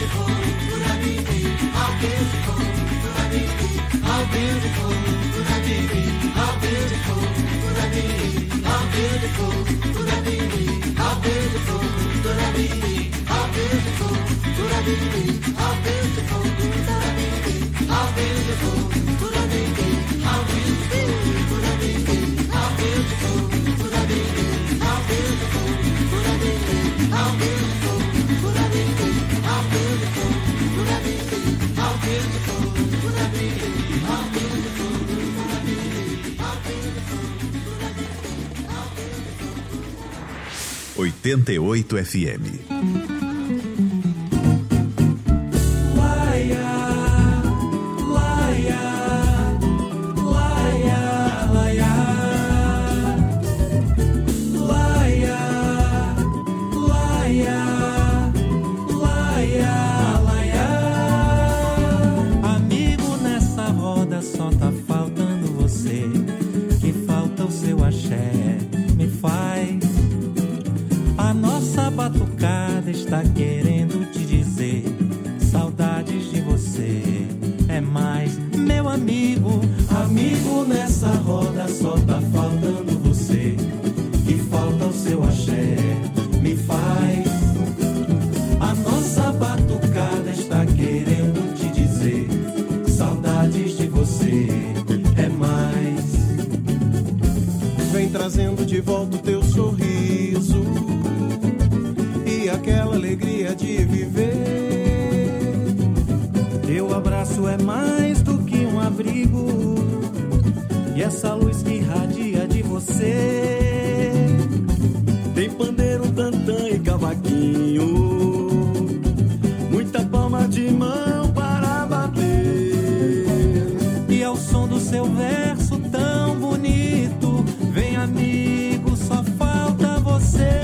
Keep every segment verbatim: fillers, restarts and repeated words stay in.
oitenta e oito F M. Amigo, nessa roda só tá faltando você. Que falta o seu axé, me faz. A nossa batucada está querendo te dizer: saudades de você é mais, meu amigo. Amigo, nessa roda só tá faltando você. Que falta o seu axé, me faz. A nossa batucada está querendo te dizer: saudades de você é mais. Vem trazendo de volta o teu sorriso e aquela alegria de viver. Teu abraço é mais do que um abrigo, e essa luz que irradia de você. Tem pandeiro, tantã e cavaquinho, muita palma de mão para bater. E ao som do seu verso tão bonito, vem amigo, só falta você.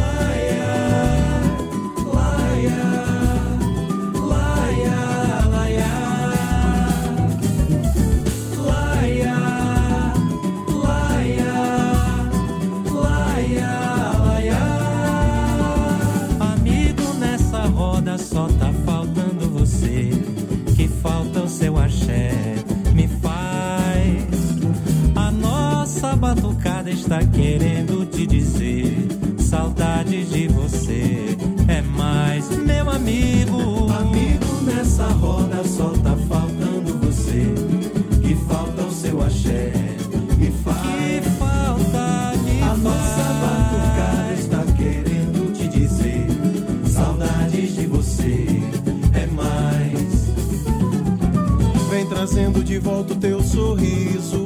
Só tá faltando você. Que falta o seu axé, me faz. A nossa batucada está querendo te dizer: saudades de você é mais, meu amigo. Amigo, nessa roda só tá faltando você. Que falta o seu axé, me faz. Que falta, me A faz. nossa batucada está querendo te dizer: saudades de você é mais. Vem trazendo de volta o teu sorriso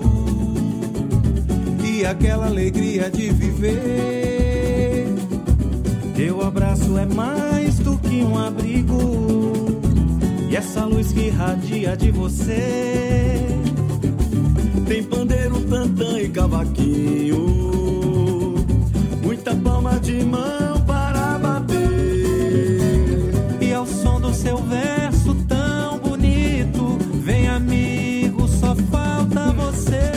e aquela alegria de viver. Teu abraço é mais do que um abrigo, e essa luz que irradia de você. Tem pandeiro, tantã e cavaquinho, muita palma de mão para bater. E ao som do seu verso tão bonito, vem amigo, só falta você.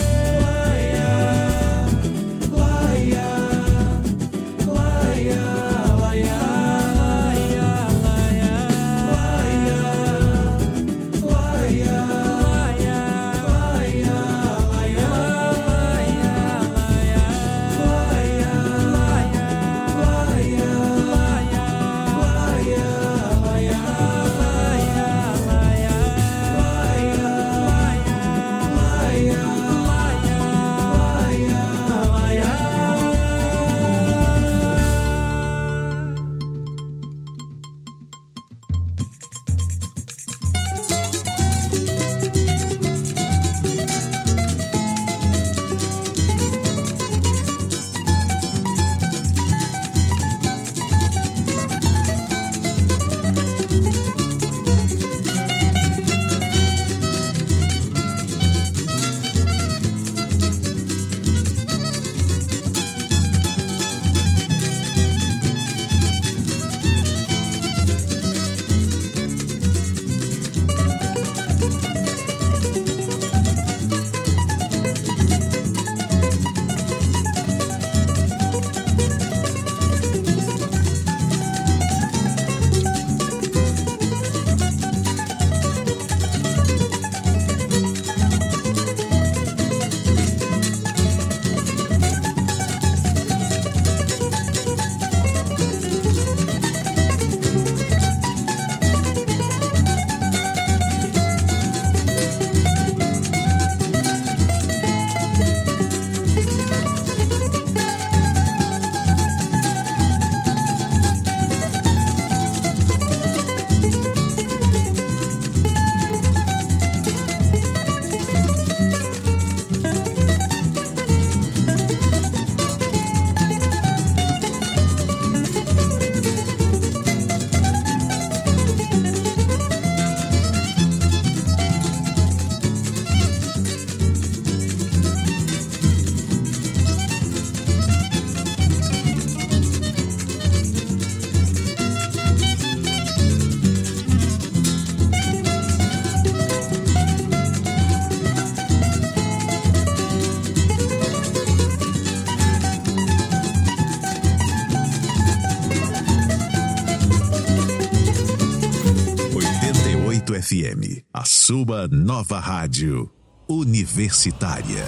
oito F M, a sua nova rádio universitária.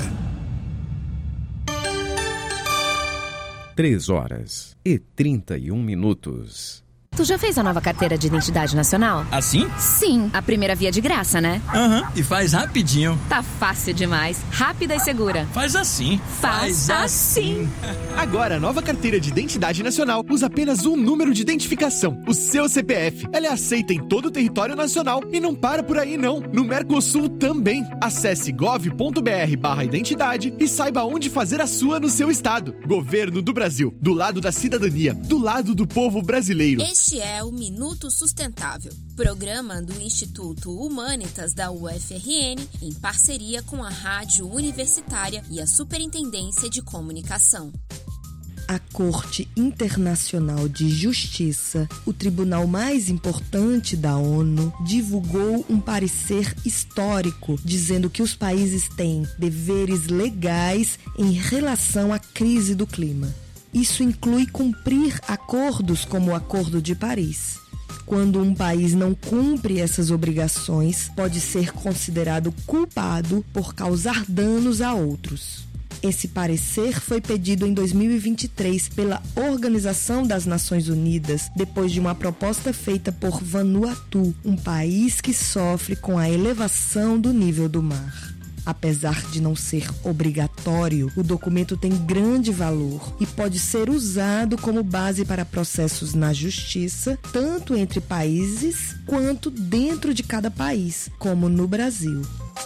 Três horas e trinta e um minutos. Tu já fez a nova carteira de identidade nacional? Assim? Sim, a primeira via de graça, né? Aham, uhum. E faz rapidinho. Tá fácil demais, rápida e segura. Faz assim. Faz, faz assim. Agora, a nova carteira de identidade nacional usa apenas um número de identificação, o seu C P F. Ela é aceita em todo o território nacional e não para por aí não. No Mercosul também. Acesse gov.br barra identidade e saiba onde fazer a sua no seu estado. Governo do Brasil, do lado da cidadania, do lado do povo brasileiro. Este é o Minuto Sustentável, programa do Instituto Humanitas da U F R N, em parceria com a Rádio Universitária e a Superintendência de Comunicação. A Corte Internacional de Justiça, o tribunal mais importante da ONU, divulgou um parecer histórico dizendo que os países têm deveres legais em relação à crise do clima. Isso inclui cumprir acordos como o Acordo de Paris. Quando um país não cumpre essas obrigações, pode ser considerado culpado por causar danos a outros. Esse parecer foi pedido em dois mil e vinte e três pela Organização das Nações Unidas, depois de uma proposta feita por Vanuatu, um país que sofre com a elevação do nível do mar. Apesar de não ser obrigatório, o documento tem grande valor e pode ser usado como base para processos na justiça, tanto entre países quanto dentro de cada país, como no Brasil.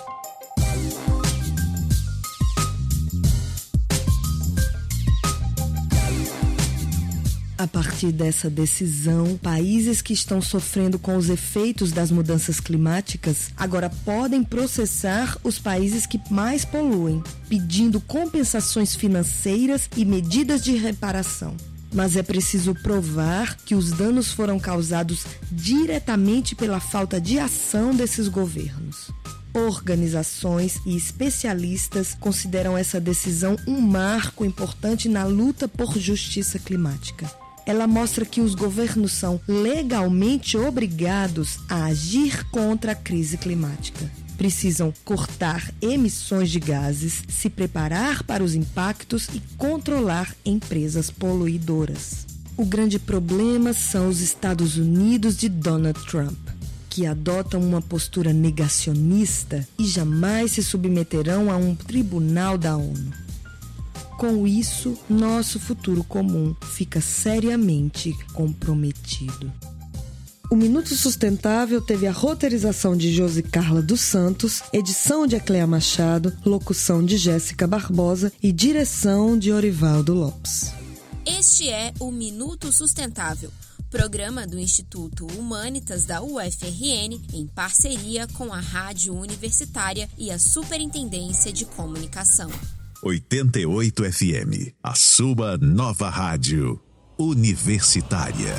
A partir dessa decisão, países que estão sofrendo com os efeitos das mudanças climáticas agora podem processar os países que mais poluem, pedindo compensações financeiras e medidas de reparação. Mas é preciso provar que os danos foram causados diretamente pela falta de ação desses governos. Organizações e especialistas consideram essa decisão um marco importante na luta por justiça climática. Ela mostra que os governos são legalmente obrigados a agir contra a crise climática. Precisam cortar emissões de gases, se preparar para os impactos e controlar empresas poluidoras. O grande problema são os Estados Unidos de Donald Trump, que adotam uma postura negacionista e jamais se submeterão a um tribunal da ONU. Com isso, nosso futuro comum fica seriamente comprometido. O Minuto Sustentável teve a roteirização de Josi Carla dos Santos, edição de Ecléa Machado, locução de Jéssica Barbosa e direção de Orivaldo Lopes. Este é o Minuto Sustentável, programa do Instituto Humanitas da U F R N, em parceria com a Rádio Universitária e a Superintendência de Comunicação. oitenta e oito F M, a sua nova rádio universitária.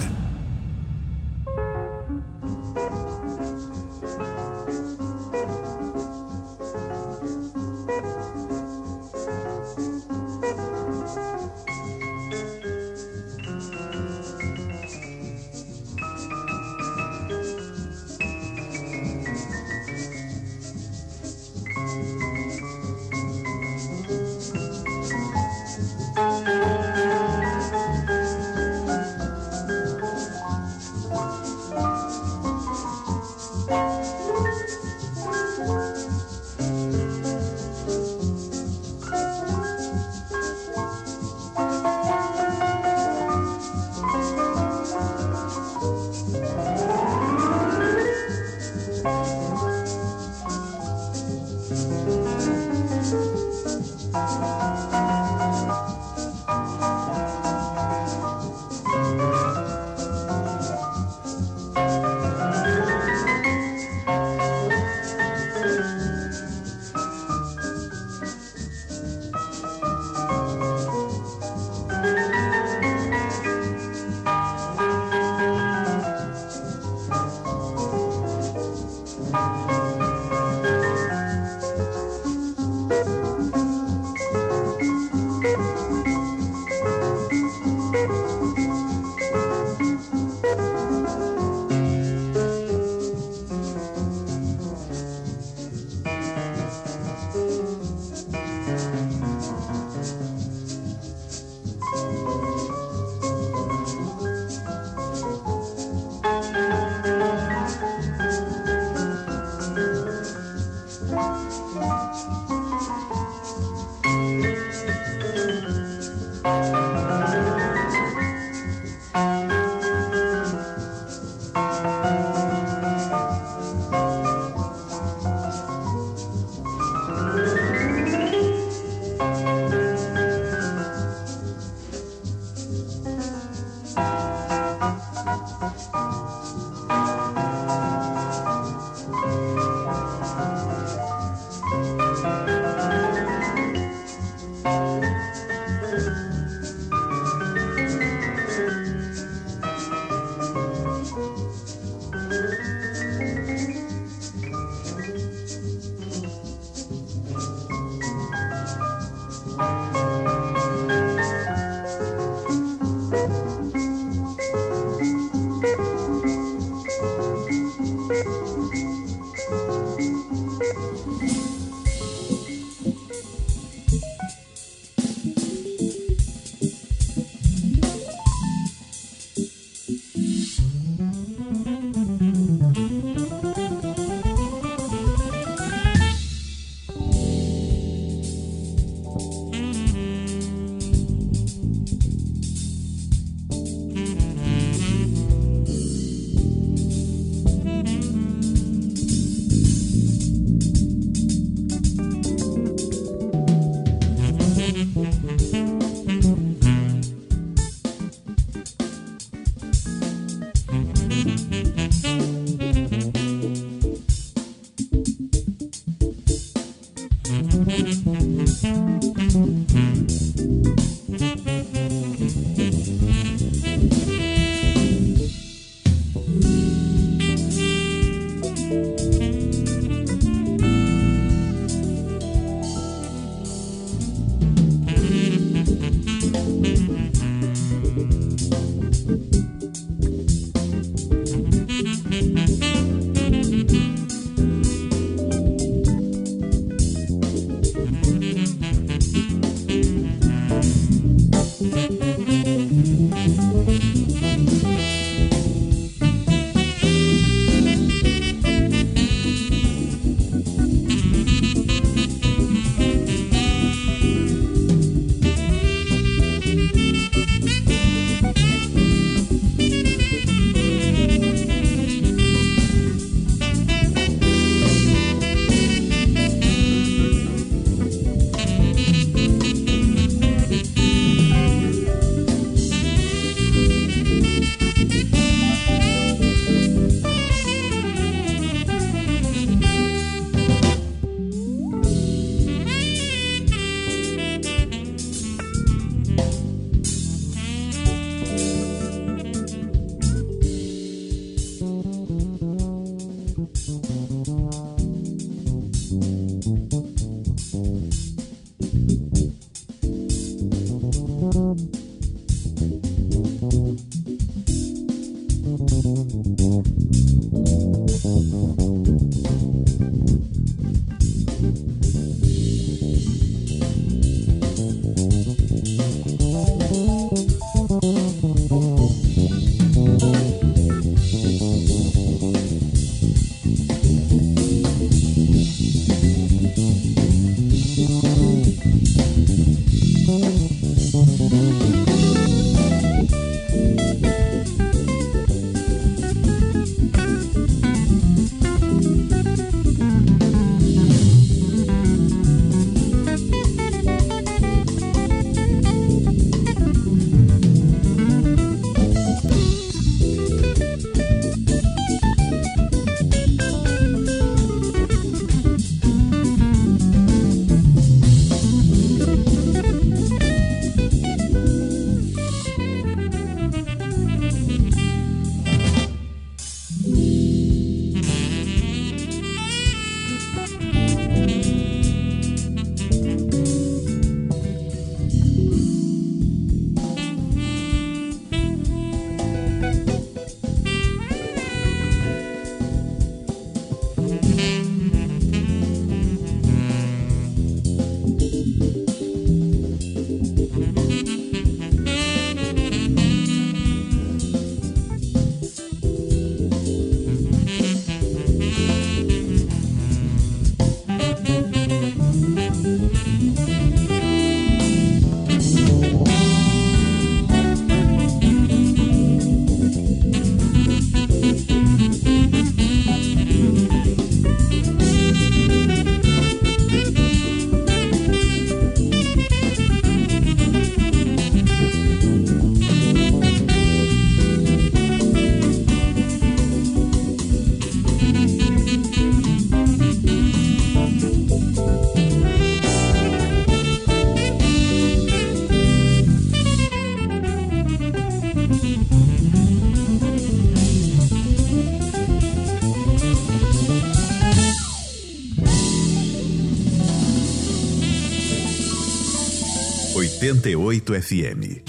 oitenta e oito F M.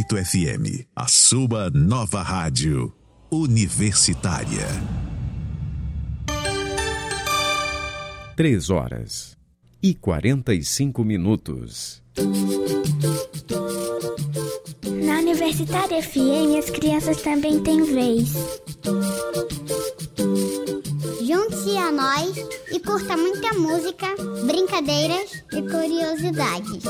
oito F M, a sua nova rádio universitária. Três horas e quarenta e cinco minutos. Na Universitária F M, as crianças também têm vez. Junte-se a nós e curta muita música, brincadeiras e curiosidades.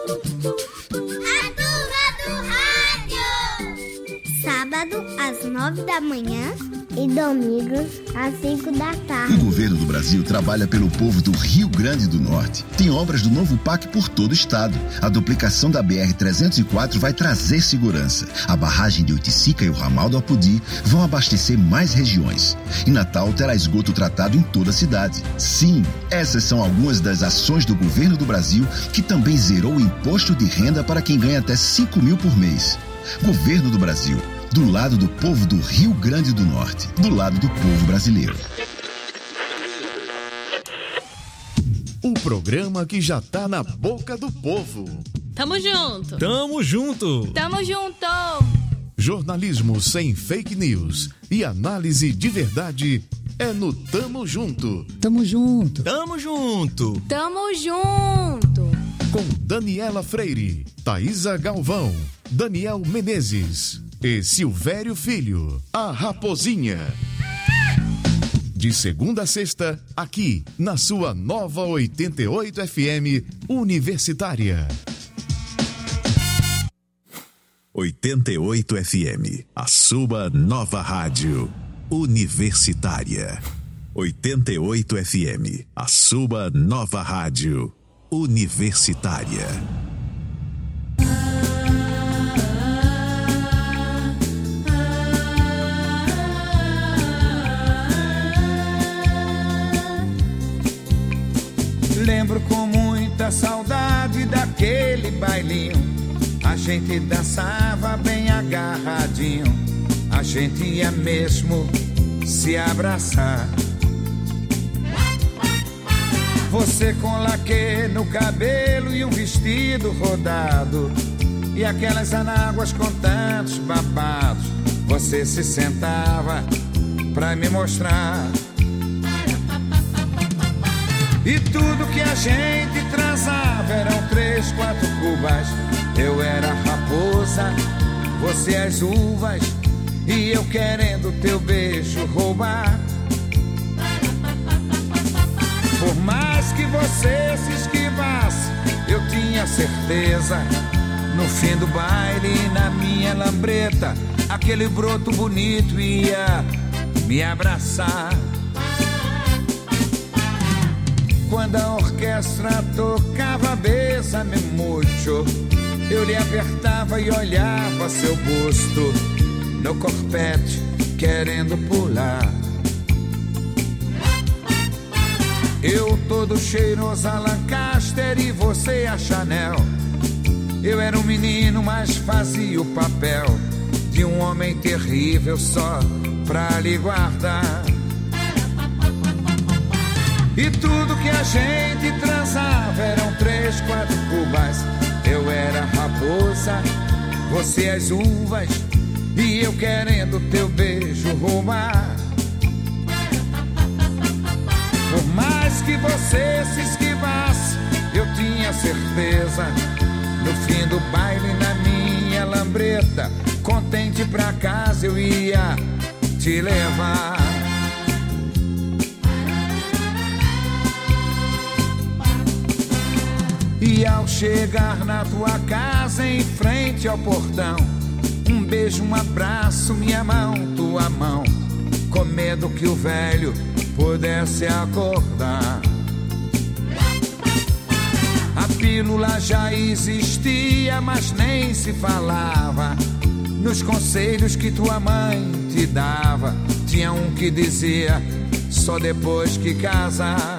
A Turma do Rádio! Sábado, às nove da manhã e domingo, às cinco da tarde. O governo do Brasil trabalha pelo povo do Rio Grande do Norte. Tem obras do novo P A C por todo o estado. A duplicação da B R trezentos e quatro vai trazer segurança. A barragem de Oiticica e o ramal do Apodi vão abastecer mais regiões. E Natal terá esgoto tratado em toda a cidade. Sim, essas são algumas das ações do governo do Brasil, que também zerou o imposto de renda para quem ganha até cinco mil por mês. Governo do Brasil. Do lado do povo do Rio Grande do Norte. Do lado do povo brasileiro. O programa que já tá na boca do povo. Tamo junto. Tamo junto. Tamo junto. Jornalismo sem fake news e análise de verdade é no Tamo Junto. Tamo junto. Tamo junto. Tamo junto. Com Daniela Freire, Thaisa Galvão, Daniel Menezes e Silvério Filho, a Raposinha. De segunda a sexta, aqui na sua nova oitenta e oito F M Universitária. oitenta e oito F M, a sua nova rádio universitária. oitenta e oito F M, a sua nova rádio universitária. Lembro com muita saudade daquele bailinho. A gente dançava bem agarradinho. A gente ia mesmo se abraçar. Você com laque no cabelo e um vestido rodado, e aquelas anáguas com tantos babados. Você se sentava pra me mostrar. E tudo que a gente transava eram três, quatro cubas. Eu era a raposa, você as uvas, e eu querendo teu beijo roubar. Por mais que você se esquivasse, eu tinha certeza, no fim do baile, na minha lambreta, aquele broto bonito ia me abraçar. Quando a orquestra tocava Bésame Mucho, eu lhe apertava e olhava seu busto no corpete, querendo pular. Eu todo cheiroso a Lancaster e você a Chanel. Eu era um menino, mas fazia o papel de um homem terrível só pra lhe guardar. E tudo que a gente transava eram três, quatro cubas. Eu era a raposa, você as uvas, e eu querendo teu beijo roubar. Por mais que você se esquivasse, eu tinha certeza, no fim do baile na minha lambreta, contente pra casa eu ia te levar. E ao chegar na tua casa, em frente ao portão, um beijo, um abraço, minha mão, tua mão, com medo que o velho pudesse acordar. A pílula já existia, mas nem se falava. Nos conselhos que tua mãe te dava, tinha um que dizia, só depois que casar.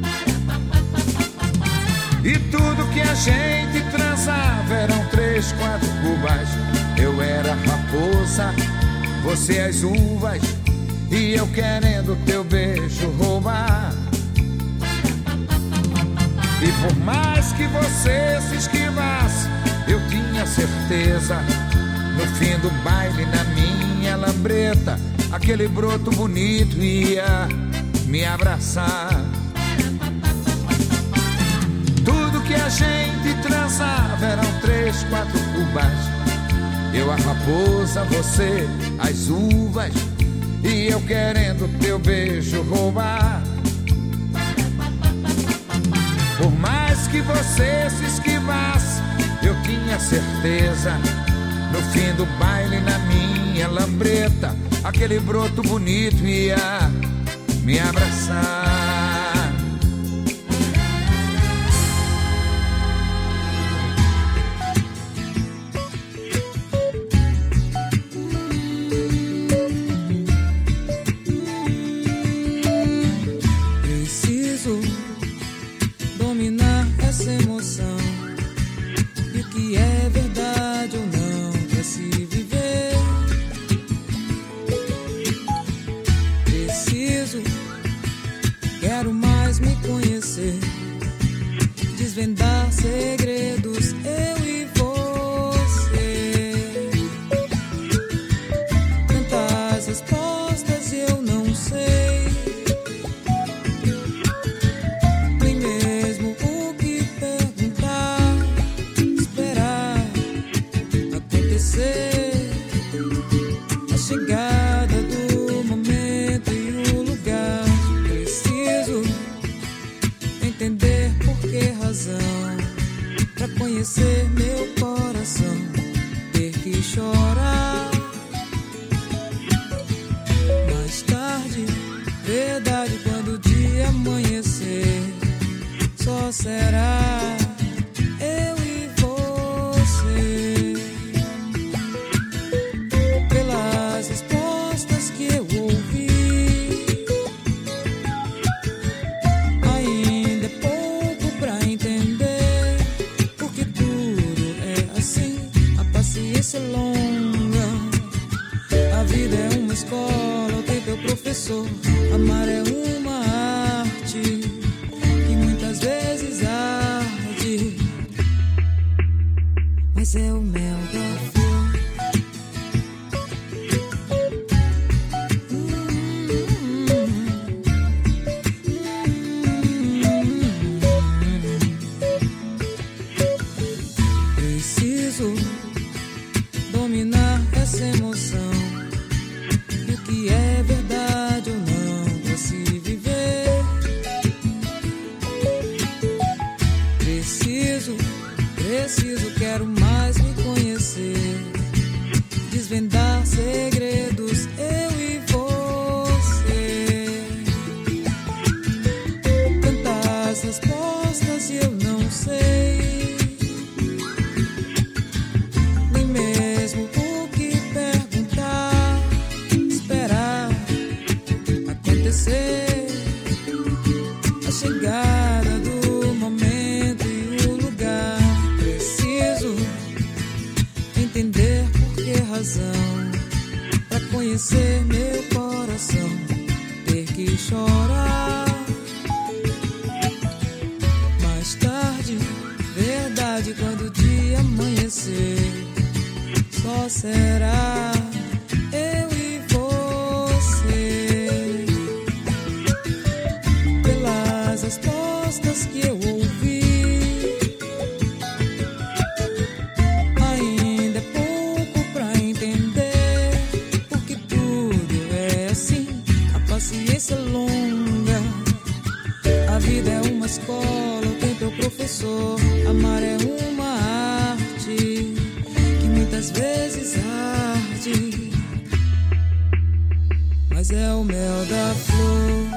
E tudo que a gente transava eram três, quatro cubas. Eu era a raposa, você as uvas, e eu querendo teu beijo roubar. E por mais que você se esquivasse, eu tinha certeza, No fim do baile, na minha lambreta, aquele broto bonito ia me abraçar. Tudo que a gente transava eram três, quatro cubas. Eu a raposa, você as uvas, e eu querendo teu beijo roubar. Por mais que você se esquivasse, eu tinha certeza. No fim do baile, na minha lambreta, aquele broto bonito ia me abraçar. Preciso dominar essa emoção, e o que é verdade ou não pra se viver. Preciso, quero mais me conhecer, desvendar segredos, eu e você. Tantas respostas eu não sei, nem mesmo o que perguntar. Esperar acontecer a chegada do momento e o lugar. Preciso entender por que razão, pra conhecer meu coração, ter que chorar. Mais tarde, verdade, quando o dia amanhecer, só será eu e você. Pelas respostas que eu ouvi, ainda é pouco pra entender, porque tudo é assim, a paciência é longa. A vida é uma escola, o tempo é o professor. Amar é uma arte que muitas vezes arde, mas é o mel da flor. Preciso dominar essa emoção, e o que é verdade ou não pra se viver. Preciso, preciso, quero mais me conhecer, desvendar segredos, eu e você. Tantas respostas e eu não sei, nem mesmo o que perguntar. Esperar acontecer a chegada do momento e o lugar. Preciso entender por que razão, pra conhecer meu coração, ter que chorar. Mais tarde, verdade, quando o dia amanhecer, só será eu e você. Pelas respostas que eu ouvi, ainda é pouco pra entender, porque tudo é assim, a paciência é longa. A vida é uma escola, o tempo é o professor. Amar é uma arte que muitas vezes arde, mas é o mel da flor.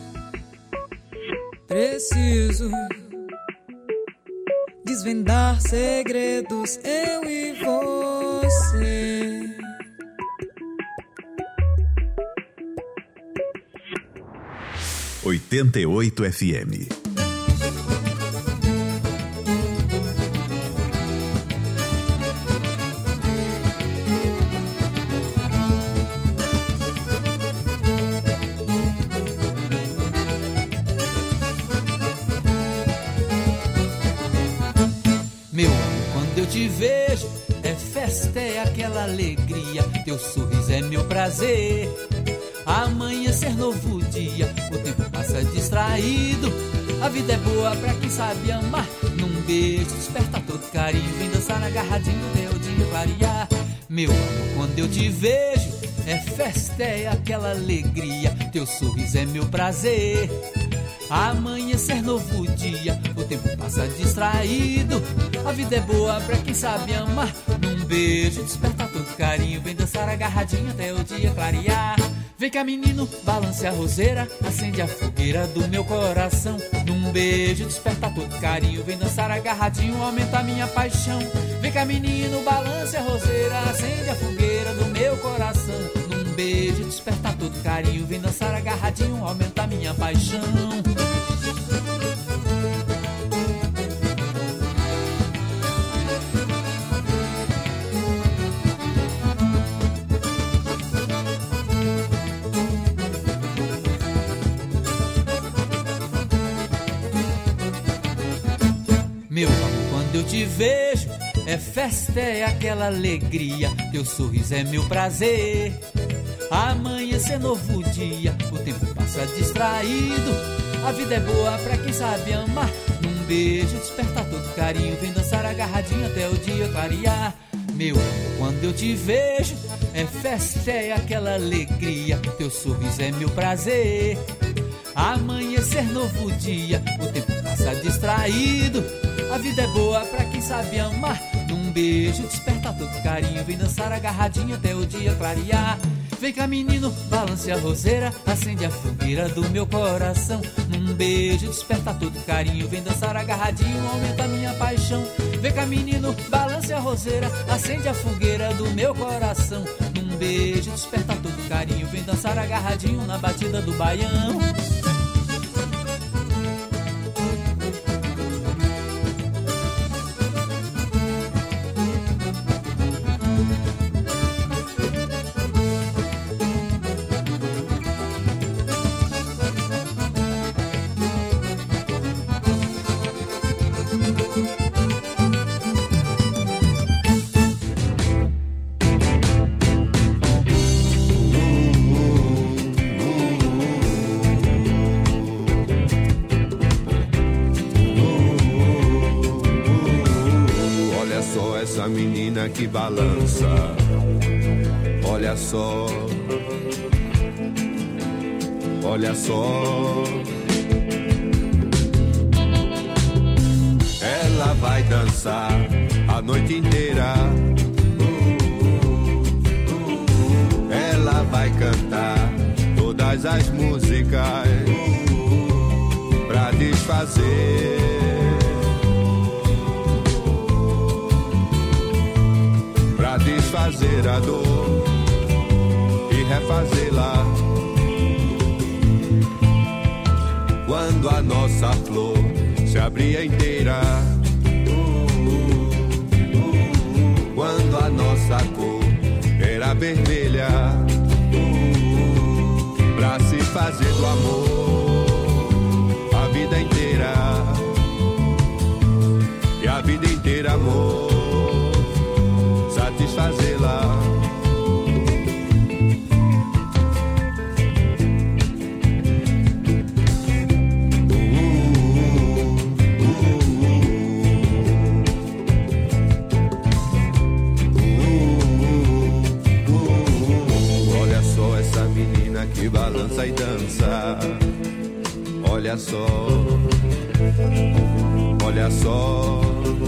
Preciso desvendar segredos, eu e você. oitenta e oito F M. Meu amor, quando eu te vejo, é festa, é aquela aquela alegria, teu sorriso é meu prazer. Amanhecer novo dia, o tempo passa distraído. A vida é boa pra quem sabe amar. Num beijo desperta todo carinho, vem dançar agarradinho até o dia clarear. Meu amor, quando eu te vejo, é festa, é aquela alegria, teu sorriso é meu prazer. Amanhecer novo dia, o tempo passa distraído. A vida é boa pra quem sabe amar. Num beijo desperta todo carinho, vem dançar agarradinho até o dia clarear. Vem cá menino, balance a roseira, acende a fogueira do meu coração. Num beijo desperta todo carinho, vem dançar agarradinho, aumenta a minha paixão. Vem cá menino, balance a roseira, acende a fogueira do meu coração. Num beijo desperta todo carinho, vem dançar agarradinho, aumenta a minha paixão. Meu amor, quando eu te vejo, é festa, é aquela alegria, teu sorriso é meu prazer. Amanhecer novo dia, o tempo passa distraído. A vida é boa pra quem sabe amar. Num beijo desperta todo carinho, vem dançar agarradinho até o dia clarear. Meu amor, quando eu te vejo, é festa, é aquela alegria, teu sorriso é meu prazer. Amanhecer novo dia, o tempo passa distraído. A vida é boa pra quem sabe amar. Num beijo desperta todo carinho, vem dançar agarradinho até o dia clarear. Vem cá menino, balance a roseira, acende a fogueira do meu coração. Num beijo desperta todo carinho, vem dançar agarradinho, aumenta a minha paixão. Vem cá menino, balance a roseira, acende a fogueira do meu coração. Num beijo desperta todo carinho, vem dançar agarradinho na batida do baião. Que balança, olha só, olha só. Ela vai dançar a noite inteira. Ela vai cantar todas as músicas pra desfazer desfazer a dor e refazê-la. Quando a nossa flor se abria inteira, quando a nossa cor era vermelha, pra se fazer do amor a vida inteira, e a vida inteira amor satisfazê-la. Olha só essa menina que balança e dança. Olha só, olha só.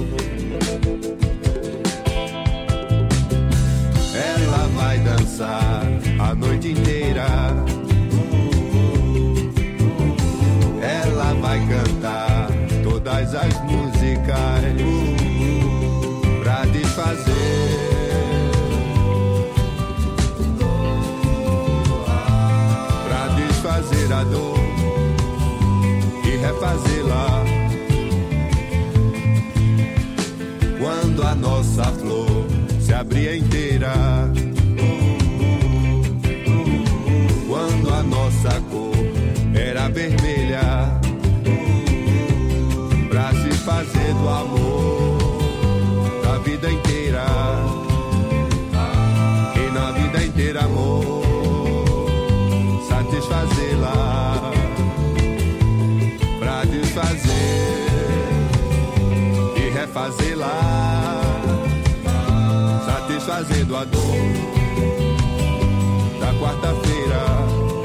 Ela vai dançar a noite inteira. Ela vai cantar todas as músicas pra desfazer, pra desfazer a dor e refazê-la. Quando a nossa flor se abria inteira, quando a nossa cor era vermelha, pra se fazer do amor da vida inteira, fazer lá, satisfazendo a dor da quarta-feira.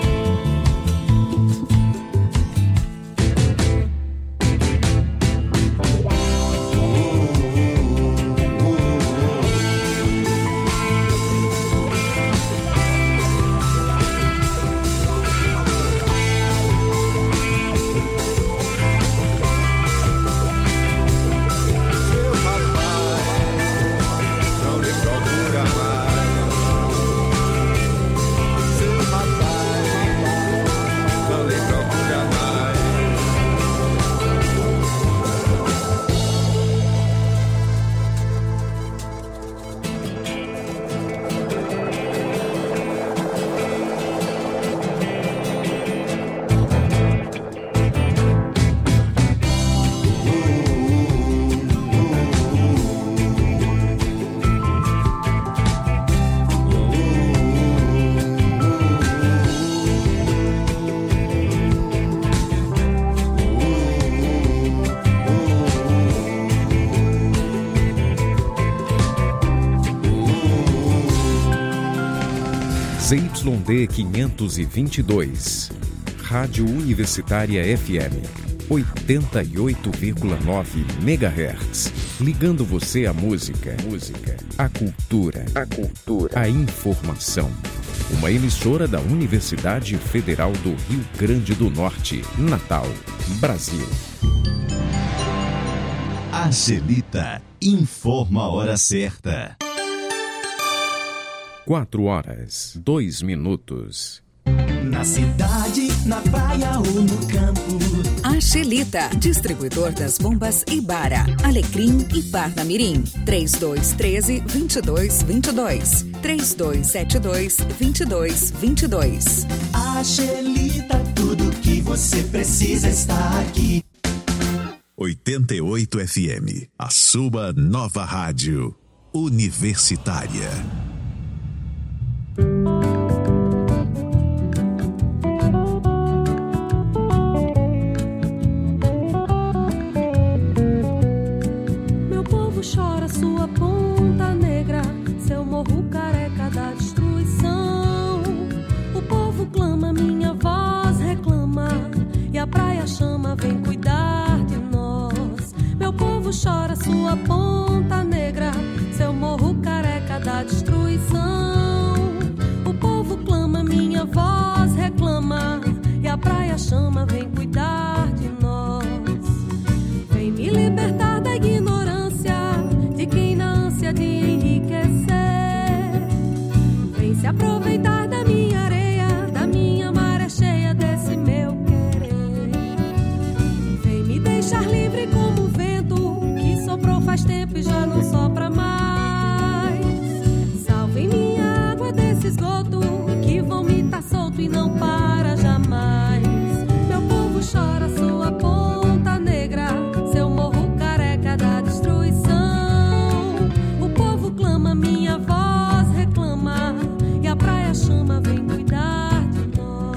Z Y D quinhentos e vinte e dois, Rádio Universitária F M, oitenta e oito vírgula nove megahertz, ligando você à música, música, à cultura, a cultura, à informação. Uma emissora da Universidade Federal do Rio Grande do Norte, Natal, Brasil. Angelita informa a hora certa. Quatro horas, dois minutos. Na cidade, na praia ou no campo. Angelita, distribuidor das bombas Ibara, Alecrim e Parnamirim. trinta e dois, treze, vinte e dois, vinte e dois. trinta e dois, setenta e dois, vinte e dois, vinte e dois. Angelita, tudo que você precisa está aqui. oitenta e oito F M, a sua nova rádio universitária. Meu povo chora sua ponta negra, seu morro careca da destruição. O povo clama, minha voz reclama, e a praia chama, vem cuidar de nós. Meu povo chora sua ponta negra, seu morro careca da destruição. O povo clama, minha voz reclama, e a praia chama, vem cuidar de nós. Vem me libertar da ignorância de quem na ânsia de enriquecer vem se aproveitar da minha areia, da minha maré cheia, desse meu querer. Vem me deixar livre como o vento que soprou faz tempo e já não sopra mais. Salve minha água desse esgoto que vomita solto e não para jamais. Meu povo chora sua ponta negra, seu morro careca da destruição. O povo clama, minha voz reclama, e a praia chama, vem cuidar de nós.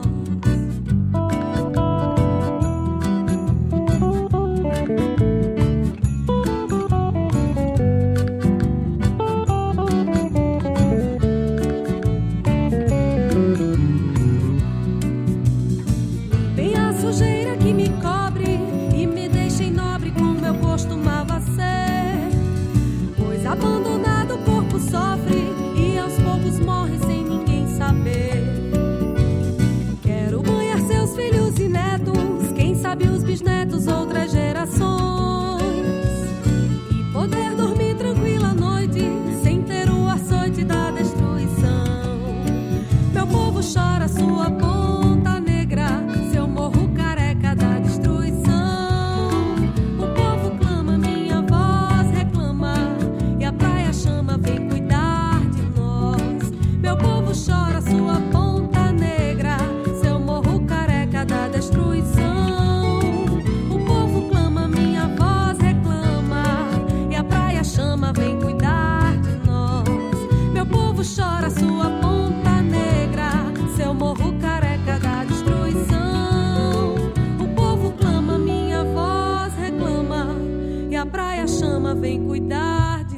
Limpem a sujeira que me cobre e me deixem nobre como eu costumava ser. Pois abandonado o corpo sofre e aos poucos morre sem ninguém saber. Quero banhar seus filhos e netos, quem sabe os bisnetos, outras gerações, e poder dormir tranquila à noite sem ter o açoite da destruição. Meu povo chora sua ponta negra, seu morro careca da destruição. O povo clama, minha voz reclama, e a praia chama, vem cuidar de nós. Meu povo chora sua ponta negra, seu morro careca da destruição. O povo clama, minha voz reclama, e a praia chama, vem cuidar de nós. Meu povo chora sua ponta negra, seu morro careca vem cuidar de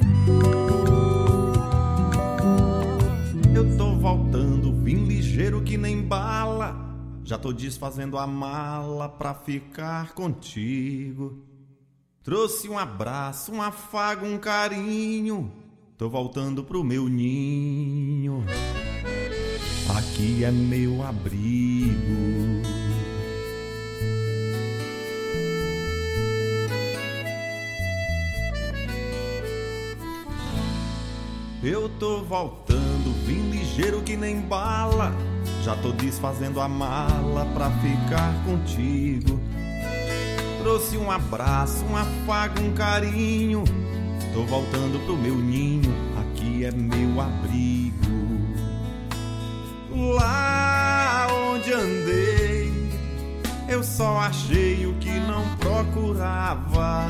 nós. Eu tô voltando, vim ligeiro que nem bala. Já tô desfazendo a mala pra ficar contigo. Trouxe um abraço, um afago, um carinho. Tô voltando pro meu ninho. Aqui é meu abrigo. Eu tô voltando, vim ligeiro que nem bala. Já tô desfazendo a mala pra ficar contigo. Trouxe um abraço, um afago, um carinho. Tô voltando pro meu ninho, aqui é meu abrigo. Lá onde andei, eu só achei o que não procurava.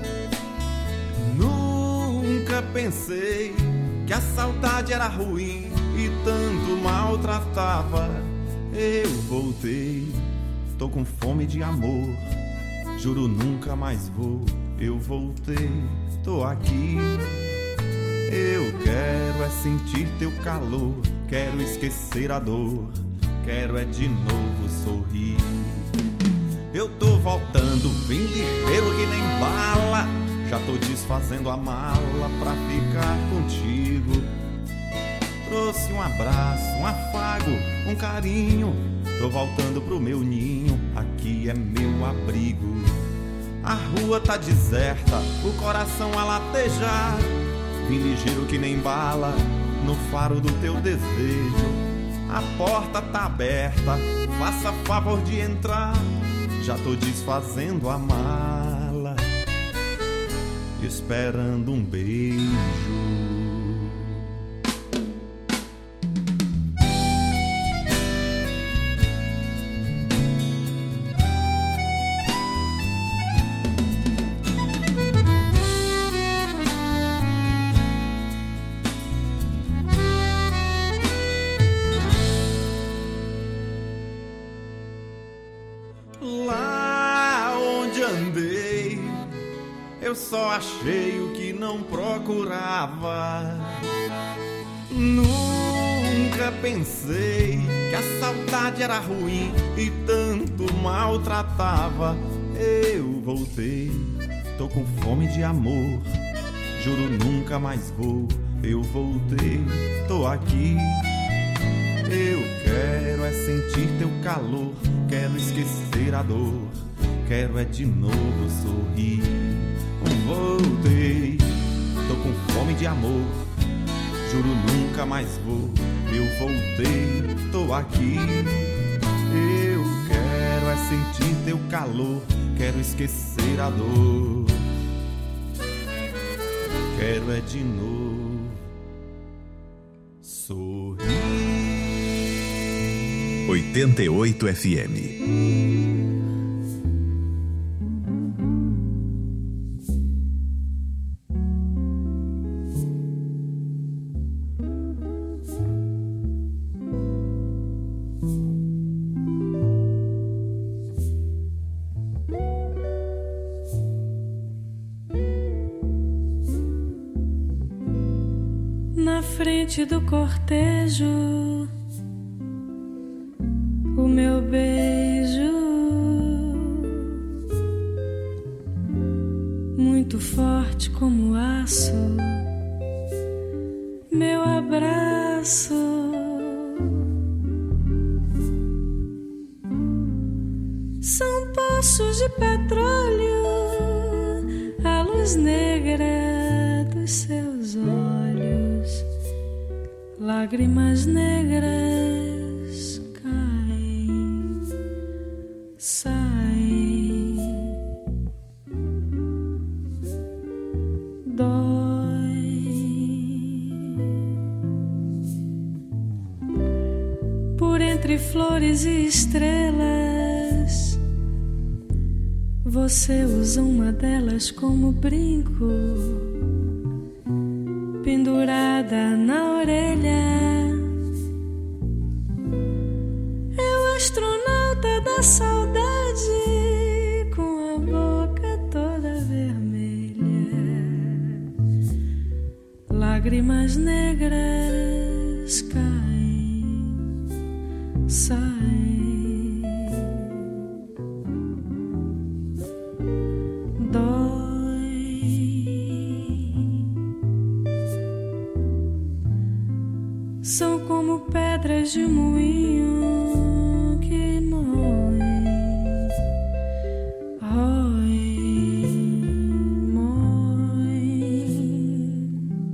Nunca pensei que a saudade era ruim e tanto maltratava. Eu voltei, tô com fome de amor. Juro nunca mais vou, eu voltei, tô aqui. Eu quero é sentir teu calor, quero esquecer a dor, quero é de novo sorrir. Eu tô voltando, vim ligeiro que nem bala. Já tô desfazendo a mala pra ficar contigo. Trouxe um abraço, um afago, um carinho. Tô voltando pro meu ninho, aqui é meu abrigo. A rua tá deserta, o coração a latejar. Vim ligeiro que nem bala, no faro do teu desejo. A porta tá aberta, faça favor de entrar. Já tô desfazendo a mala, esperando um beijo. Eu só achei o que não procurava. Nunca pensei que a saudade era ruim e tanto maltratava. Eu voltei, tô com fome de amor. Juro nunca mais vou. Eu voltei, tô aqui. Eu quero é sentir teu calor, quero esquecer a dor, quero é de novo sorrir. Voltei, tô com fome de amor. Juro nunca mais vou. Eu voltei, tô aqui. Eu quero é sentir teu calor, quero esquecer a dor, quero é de novo sorrir. oitenta e oito F M. Na frente do cortejo, o meu beijo, muito forte como aço, meu abraço, são poços de petróleo, a luz negra dos seus olhos, lágrimas negras caem, saem, dói. Por entre flores e estrelas, você usa uma delas como brinco, pendurada na orelha. É o astronauta da saudade, com a boca toda vermelha. Lágrimas negras caem, saem, dói. São como pedras de moinho que moem, roem, moem.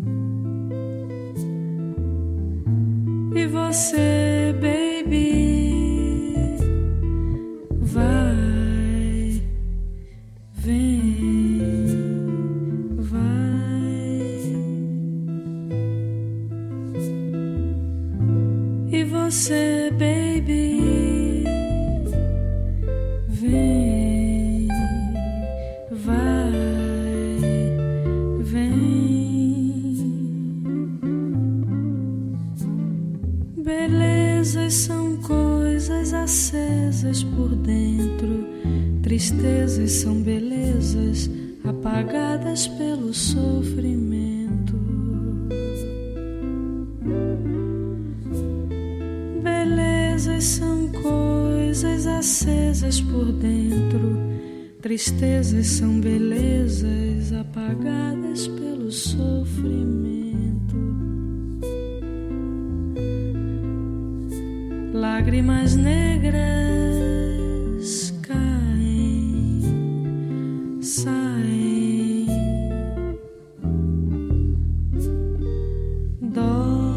E você, baby, vai, vem, vai. E você, baby, vem, vai, vem. Belezas são coisas acesas por dentro, tristezas são belezas apagadas pelo sofrimento. Belezas são coisas acesas por dentro, tristezas são belezas apagadas pelo sofrimento. Lágrimas negras caem, saem, dói.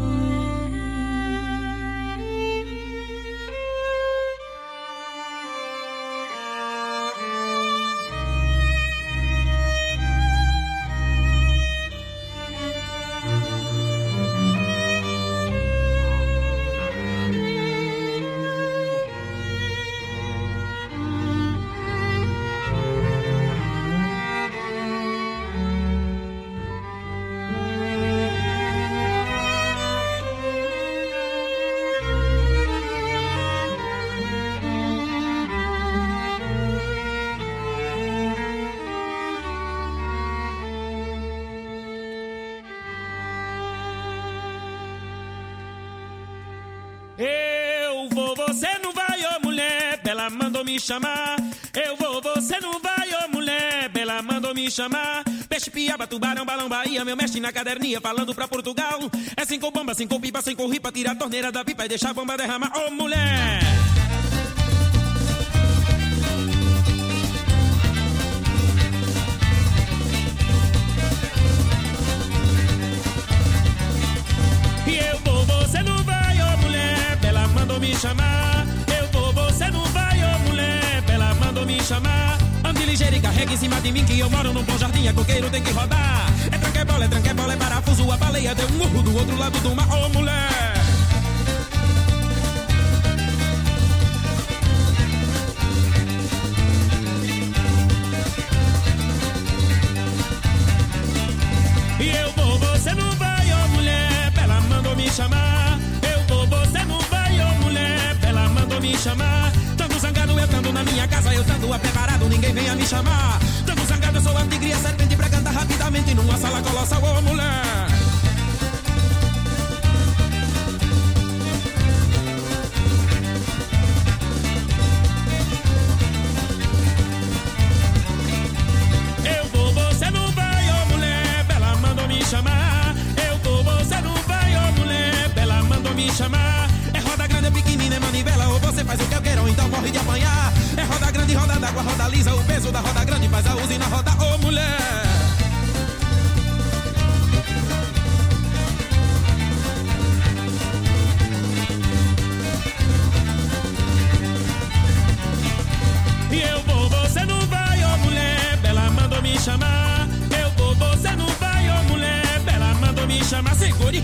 Eu vou, você não vai, ô mulher, Bela mandou me chamar. Eu vou, você não vai, ô mulher, Bela mandou me chamar. Peixe, piaba, tubarão, balão, Bahia, meu mestre na caderninha falando pra Portugal. É cinco bomba, cinco pipa, cinco ripa, tira a torneira da pipa e deixa a bomba derramar, ô mulher. E eu vou, você não vai, ô mulher, Bela mandou me chamar. Eu vou, você não vai, ô mulher, Bela mandou me chamar. Ande ligeiro e carrega em cima de mim que eu moro num bom jardim, a coqueiro tem que rodar. É tranquebola, é tranquebola, é parafuso, a baleia deu um murro do outro lado do mar, ô mulher. E eu vou, você não vai, ô mulher, Bela mandou me chamar. Eu vou, você não vai, ô mulher, Bela mandou me chamar. Tanto zangado eu tando na minha casa, eu tando apreparado, ninguém venha me chamar. Tanto zangado eu sou a tigre e a serpente pra cantar rapidamente numa sala colossal, ô mulher. Eu vou, você não vai, ô mulher, Bela mandou me chamar. Eu vou, você não vai, ô mulher, Bela mandou me chamar. É roda grande, é pequenina, é manivela, ou você faz o que eu quero, ou então morre de apanhar. É roda grande, roda d'água, roda lisa, o peso da roda grande faz a usina roda, ô mulher. E eu vou, você não vai, ô mulher, Bela mandou me chamar. Eu vou, você não vai, ô mulher, Bela mandou me chamar. Segure.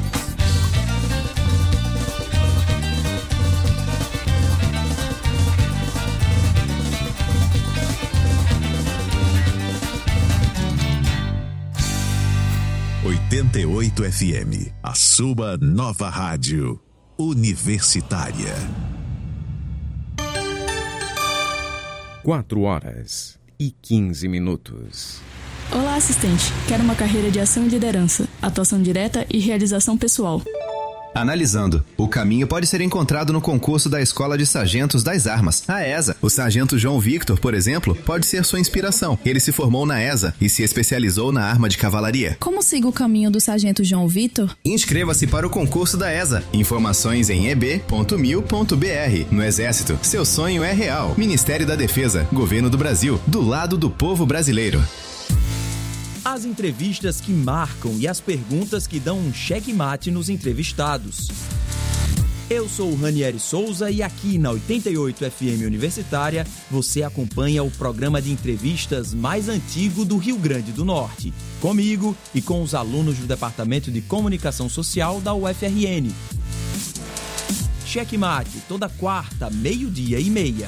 oitenta e oito F M, a sua nova rádio universitária. Quatro horas e quinze minutos. Olá, assistente. Quero uma carreira de ação e liderança, atuação direta e realização pessoal. Analisando. O caminho pode ser encontrado no concurso da Escola de Sargentos das Armas, a ESA. O sargento João Victor, por exemplo, pode ser sua inspiração. Ele se formou na ESA e se especializou na arma de cavalaria. Como sigo o caminho do sargento João Victor? Inscreva-se para o concurso da ESA. Informações em e b ponto mil ponto b r. No Exército, seu sonho é real. Ministério da Defesa, Governo do Brasil, do lado do povo brasileiro. As entrevistas que marcam e as perguntas que dão um checkmate nos entrevistados. Eu sou o Ranieri Souza e aqui na oitenta e oito F M Universitária você acompanha o programa de entrevistas mais antigo do Rio Grande do Norte. Comigo e com os alunos do Departamento de Comunicação Social da U F R N. Checkmate, toda quarta, meio-dia e meia.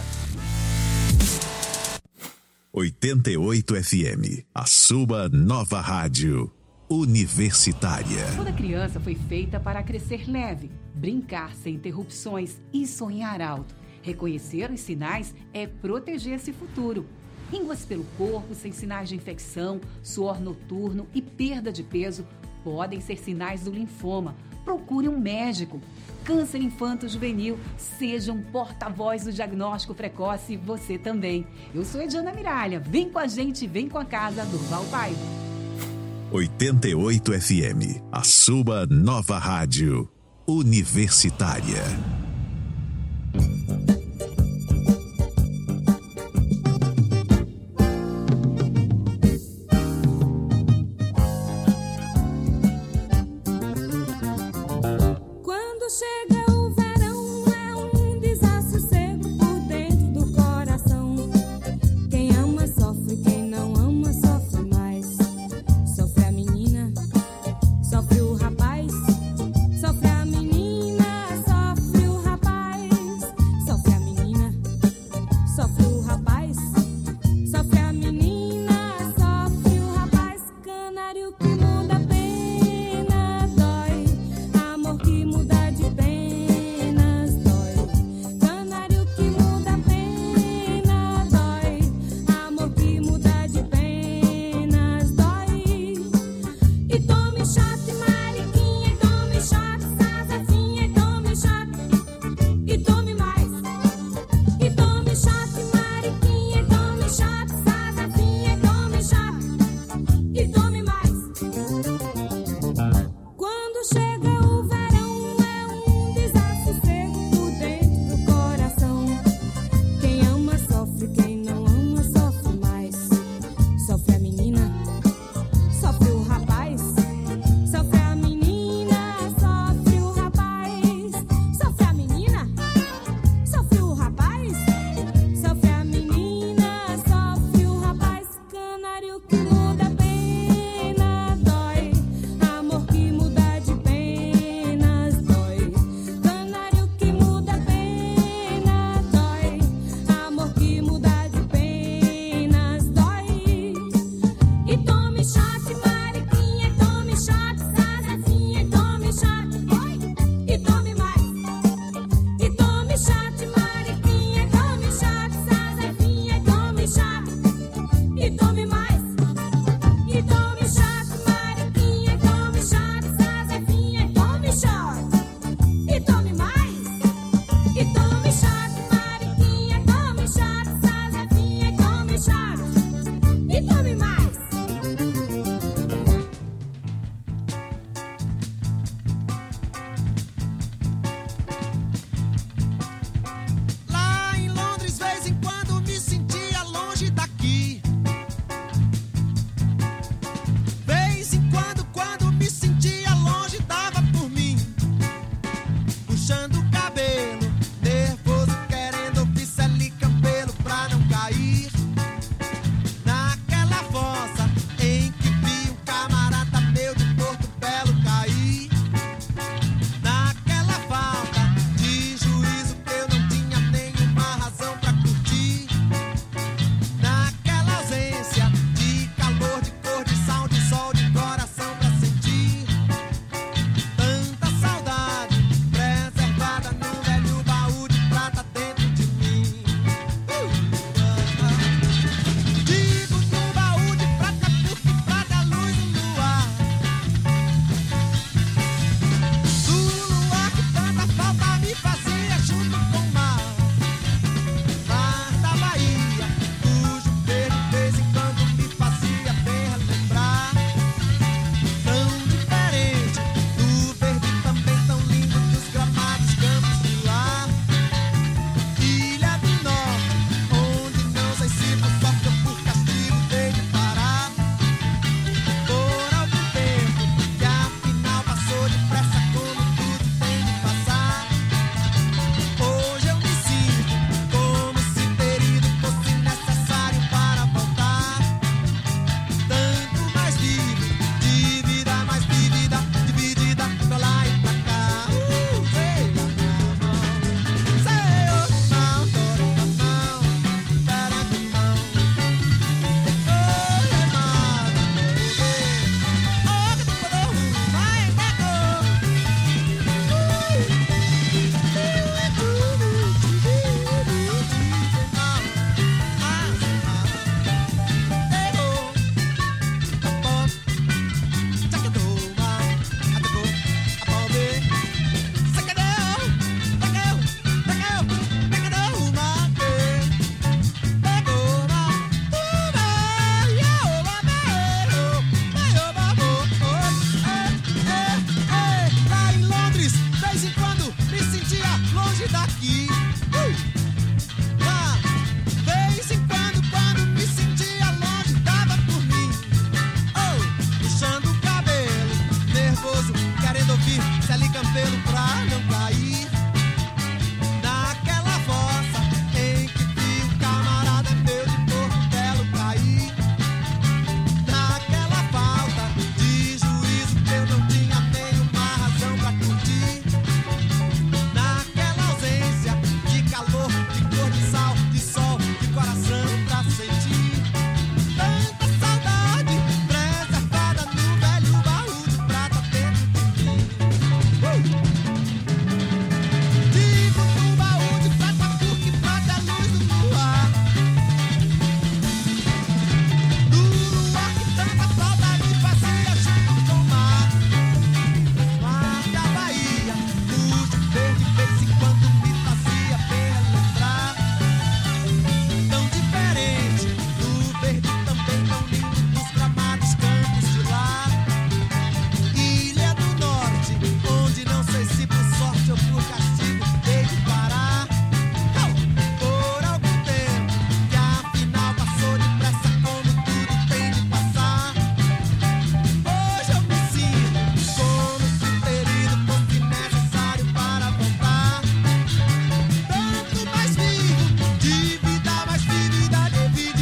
oitenta e oito F M, a sua nova rádio universitária. Toda criança foi feita para crescer leve, brincar sem interrupções e sonhar alto. Reconhecer os sinais é proteger esse futuro. Ínguas pelo corpo sem sinais de infecção, suor noturno e perda de peso podem ser sinais do linfoma. Procure um médico. Câncer infanto-juvenil, seja um porta-voz do diagnóstico precoce, você também. Eu sou Ediana Miralha, vem com a gente, vem com a casa do Val Paiva. oitenta e oito F M, a sua nova rádio universitária.